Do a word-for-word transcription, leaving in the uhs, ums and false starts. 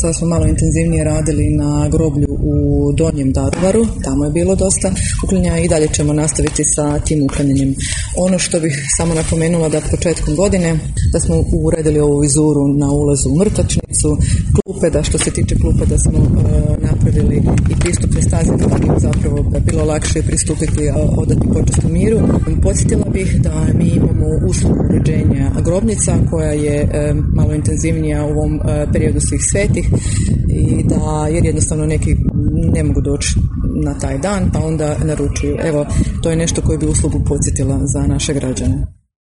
sada smo malo intenzivnije radili na groblju u Donjem Daruvaru, tamo je bilo dosta uklanjanja i dalje ćemo nastaviti sa tim uklanjanjem. Ono što bih samo napomenula da početkom godine da smo uredili ovu vizuru na ulazu u Mrtvačnicu, klupe, da što se tiče klupe da smo uh, napravili i pristupne staze kako bi zapravo bilo lakše pristupiti, uh, odati počast u miru. Podsjetila bih da mi imamo uslugu uređenja grobnica koja je um, malo intenzivnija u ovom uh, periodu svih svetih i da jer jednostavno neki ne mogu doći na taj dan pa onda naručuju. Evo, to je nešto koje bi uslugu podsjetila za naše građane.